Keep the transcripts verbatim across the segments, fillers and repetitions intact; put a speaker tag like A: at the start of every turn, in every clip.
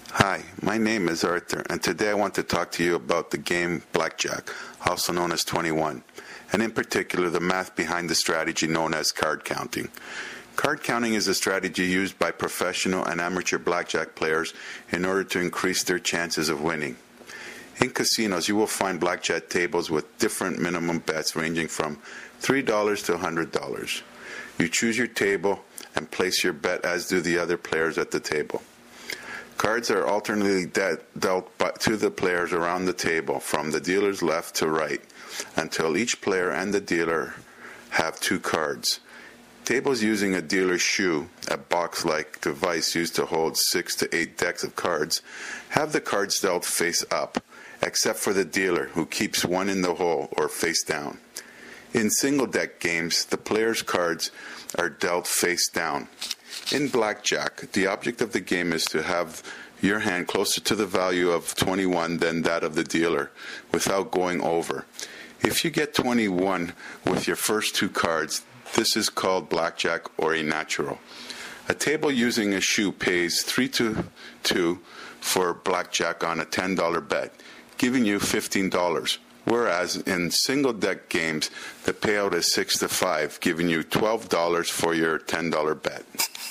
A: Hi, my name is Arthur, and today I want to talk to you about the game blackjack, also known as twenty-one, and in particular the math behind the strategy known as card counting. Card counting is a strategy used by professional and amateur blackjack players in order to increase their chances of winning. In casinos, you will find blackjack tables with different minimum bets ranging from three dollars to one hundred dollars. You choose your table and place your bet, as do the other players at the table. Cards are alternately de- dealt by, to the players around the table from the dealer's left to right until each player and the dealer have two cards. Tables using a dealer's shoe, a box-like device used to hold six to eight decks of cards, have the cards dealt face up, except for the dealer, who keeps one in the hole or face down. In single-deck games, the player's cards are dealt face down. In blackjack, the object of the game is to have your hand closer to the value of twenty-one than that of the dealer, without going over. If you get twenty-one with your first two cards, this is called blackjack or a natural. A table using a shoe pays three to two for blackjack on a ten dollar bet, giving you fifteen dollars. Whereas in single-deck games, the payout is six to five, giving you twelve dollars for your ten dollar bet.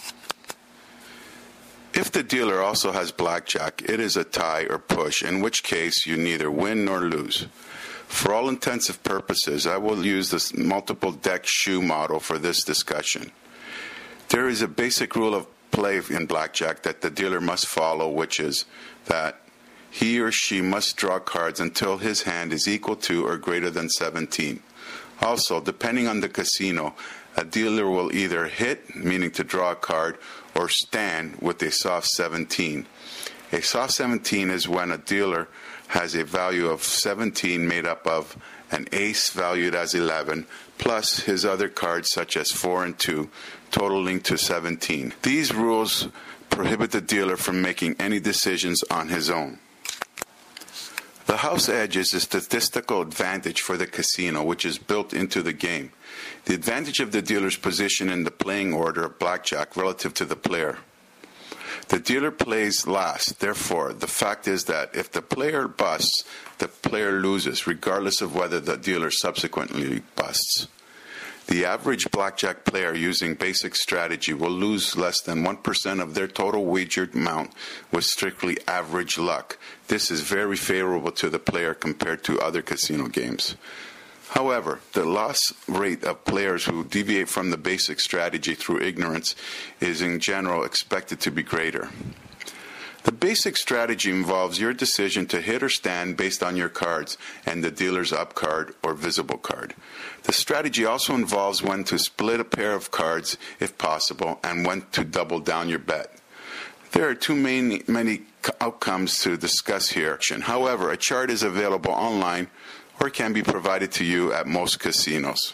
A: If the dealer also has blackjack, it is a tie or push, in which case you neither win nor lose. For all intensive purposes, I will use this multiple deck shoe model for this discussion. There is a basic rule of play in blackjack that the dealer must follow, which is that he or she must draw cards until his hand is equal to or greater than seventeen. Also, depending on the casino, a dealer will either hit, meaning to draw a card, or stand with a soft seventeen. A soft seventeen is when a dealer has a value of seventeen made up of an ace valued as eleven, plus his other cards such as four and two, totaling to seventeen. These rules prohibit the dealer from making any decisions on his own. The house edge is a statistical advantage for the casino, which is built into the game. The advantage of the dealer's position in the playing order of blackjack relative to the player. The dealer plays last. Therefore, the fact is that if the player busts, the player loses, regardless of whether the dealer subsequently busts. The average blackjack player using basic strategy will lose less than one percent of their total wagered amount with strictly average luck. This is very favorable to the player compared to other casino games. However, the loss rate of players who deviate from the basic strategy through ignorance is in general expected to be greater. The basic strategy involves your decision to hit or stand based on your cards and the dealer's up card or visible card. The strategy also involves when to split a pair of cards, if possible, and when to double down your bet. There are too many, many outcomes to discuss here. However, a chart is available online or can be provided to you at most casinos.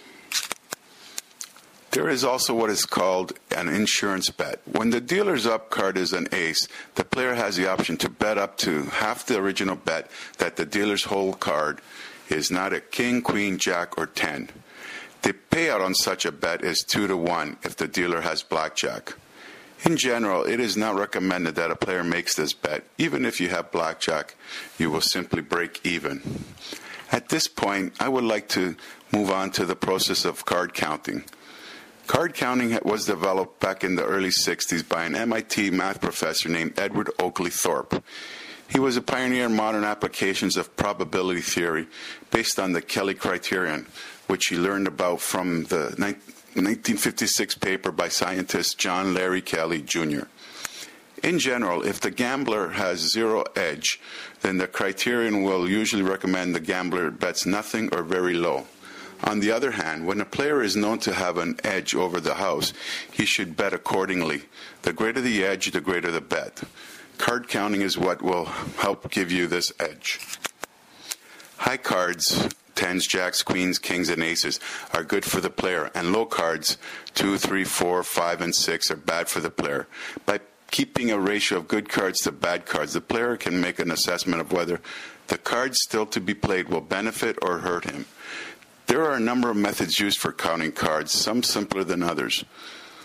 A: There is also what is called an insurance bet. When the dealer's up card is an ace, the player has the option to bet up to half the original bet that the dealer's whole card is not a king, queen, jack, or ten. The payout on such a bet is two to one if the dealer has blackjack. In general, it is not recommended that a player makes this bet. Even if you have blackjack, you will simply break even. At this point, I would like to move on to the process of card counting. Card counting was developed back in the early sixties by an M I T math professor named Edward Oakley Thorpe. He was a pioneer in modern applications of probability theory based on the Kelly criterion, which he learned about from the nineteen fifty-six paper by scientist John Larry Kelly, Junior In general, if the gambler has zero edge, then the criterion will usually recommend the gambler bets nothing or very low. On the other hand, when a player is known to have an edge over the house, he should bet accordingly. The greater the edge, the greater the bet. Card counting is what will help give you this edge. High cards, tens, jacks, queens, kings, and aces, are good for the player, and low cards, two, three, four, five, and six, are bad for the player. By keeping a ratio of good cards to bad cards, the player can make an assessment of whether the cards still to be played will benefit or hurt him. There are a number of methods used for counting cards, some simpler than others.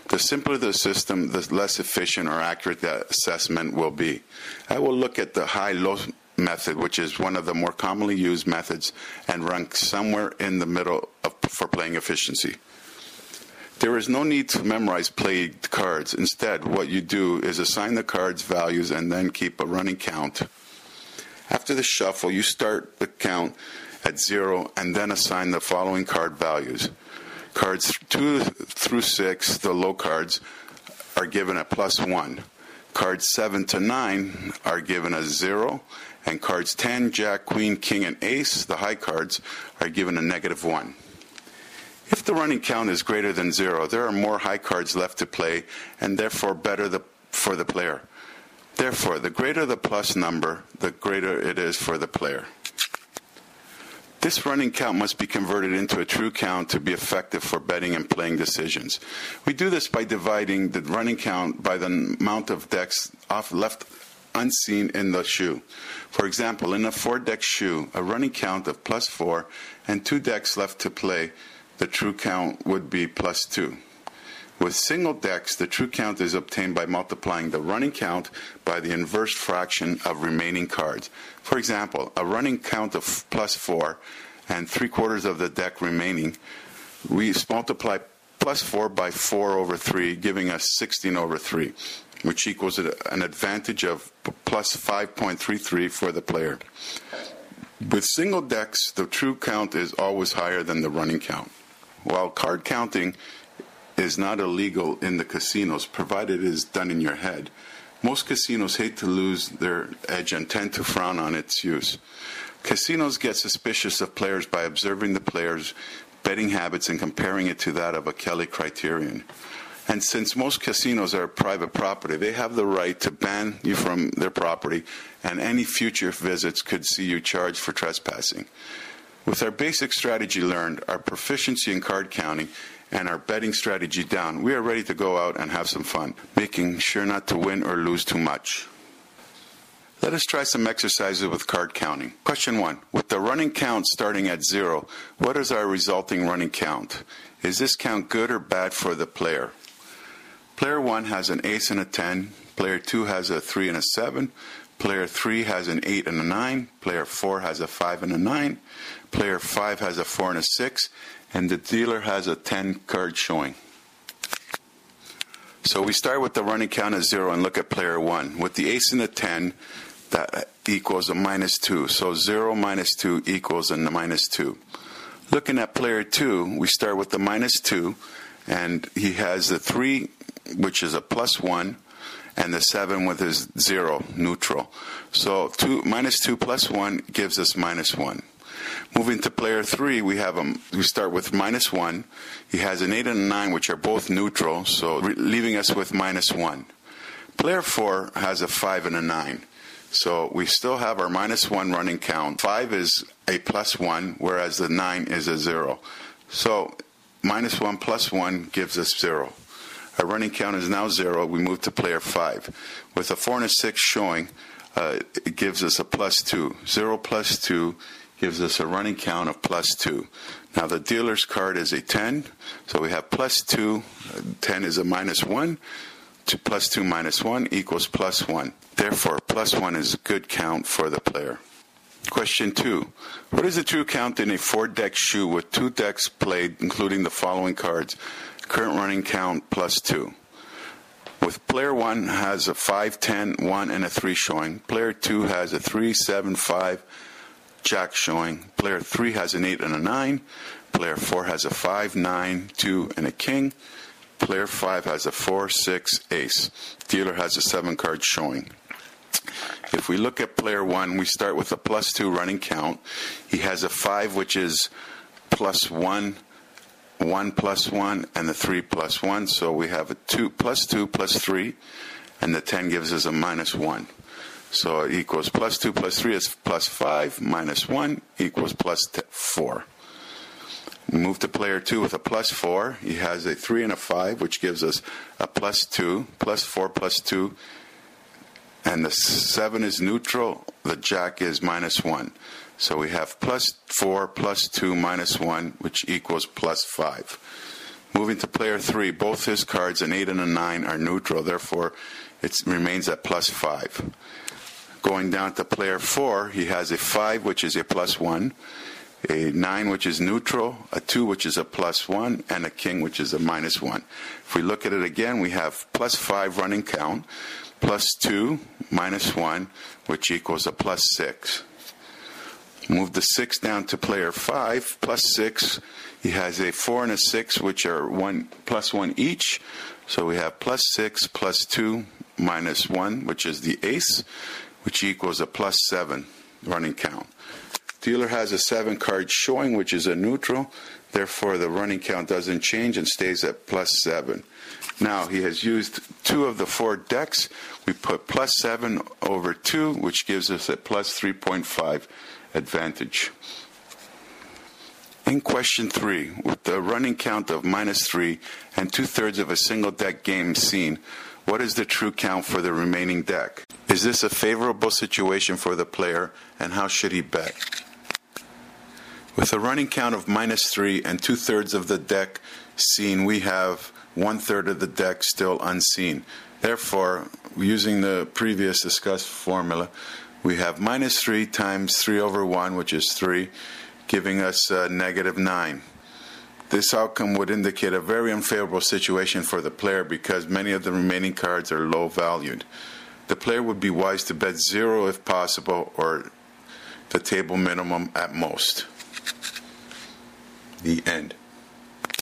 A: The simpler the system, the less efficient or accurate the assessment will be. I will look at the high-low method, which is one of the more commonly used methods, and rank somewhere in the middle of, for playing efficiency. There is no need to memorize played cards. Instead, what you do is assign the cards values and then keep a running count. After the shuffle, you start the count at zero and then assign the following card values. Cards two through six, the low cards, are given a plus one. Cards seven to nine are given a zero, and cards ten, jack, queen, king, and ace, the high cards, are given a negative one. If the running count is greater than zero, there are more high cards left to play, and therefore better the, for the player. Therefore, the greater the plus number, the greater it is for the player. This running count must be converted into a true count to be effective for betting and playing decisions. We do this by dividing the running count by the amount of decks off left unseen in the shoe. For example, in a four-deck shoe, a running count of plus four and two decks left to play, the true count would be plus two. With single decks, the true count is obtained by multiplying the running count by the inverse fraction of remaining cards. For example, a running count of plus four and three quarters of the deck remaining, we multiply plus four by four over three, giving us sixteen over three, which equals an advantage of plus five point three three for the player. With single decks, the true count is always higher than the running count. While card counting is not illegal in the casinos, provided it is done in your head, most casinos hate to lose their edge and tend to frown on its use. Casinos get suspicious of players by observing the players' betting habits and comparing it to that of a Kelly criterion. And since most casinos are private property, they have the right to ban you from their property, and any future visits could see you charged for trespassing. With our basic strategy learned, our proficiency in card counting, and our betting strategy down, we are ready to go out and have some fun, making sure not to win or lose too much. Let us try some exercises with card counting. Question one. With the running count starting at zero, what is our resulting running count? Is this count good or bad for the player? Player one has an ace and a ten. Player two has a three and a seven. Player three has an eight and a nine. Player four has a five and a nine. Player five has a four and a six. And the dealer has a ten card showing. So we start with the running count at zero and look at player one. With the ace and the ten, that equals a minus two. So zero minus two equals a minus two. Looking at player two, we start with the minus two, and he has the three, which is a plus one, and the seven with his zero, neutral. So two, minus two plus one gives us minus one. Moving to player three, we have a, we start with minus one. He has an eight and a nine, which are both neutral, so re- leaving us with minus one. Player four has a five and a nine. So we still have our minus one running count. Five is a plus one, whereas the nine is a zero. So minus one plus one gives us zero. Our running count is now zero. We move to player five. With a four and a six showing, uh, it gives us a plus two. Zero plus two gives us a running count of plus two. Now the dealer's card is a ten, so we have plus two. ten is a minus one. To plus two minus one equals plus one. Therefore, plus one is a good count for the player. Question two. What is the true count in a four-deck shoe with two decks played, including the following cards? Current running count plus two. With player one has a five, ten, one, and a three showing. Player two has a three, seven, five, jack showing. Player three has an eight and a nine. Player four has a five, nine, two, and a king. Player five has a four, six, ace. Dealer has a seven card showing. If we look at player one, we start with a plus two running count. He has a five, which is plus one, one plus one, and the three plus one. So we have a two plus two plus three, and the ten gives us a minus one. So it equals plus two plus three is plus five, minus one equals plus t- four. We move to player two with a plus four. He has a three and a five, which gives us a plus two, plus four plus two, and the seven is neutral. The jack is minus one. So we have plus four, plus two, minus one, which equals plus five. Moving to player three, both his cards, an eight and a nine, are neutral. Therefore, it remains at plus five. Going down to player four, he has a five, which is a plus one, a nine, which is neutral, a two, which is a plus one, and a king, which is a minus one. If we look at it again, we have plus five running count, plus two, minus one, which equals a plus six. Move the six down to player five, plus six. He has a four and a six, which are one plus one each. So we have plus six, plus two, minus one, which is the ace, which equals a plus seven running count. Dealer has a seven card showing, which is a neutral. Therefore, the running count doesn't change and stays at plus seven. Now, he has used two of the four decks. We put plus seven over two, which gives us a plus three point five advantage. In question three, with the running count of minus three and two-thirds of a single deck game seen, what is the true count for the remaining deck? Is this a favorable situation for the player, and how should he bet? With a running count of minus three and two-thirds of the deck seen, we have one-third of the deck still unseen. Therefore, using the previous discussed formula, we have minus three times three over one, which is three, giving us uh, negative nine. This outcome would indicate a very unfavorable situation for the player because many of the remaining cards are low valued. The player would be wise to bet zero if possible, or the table minimum at most. The end.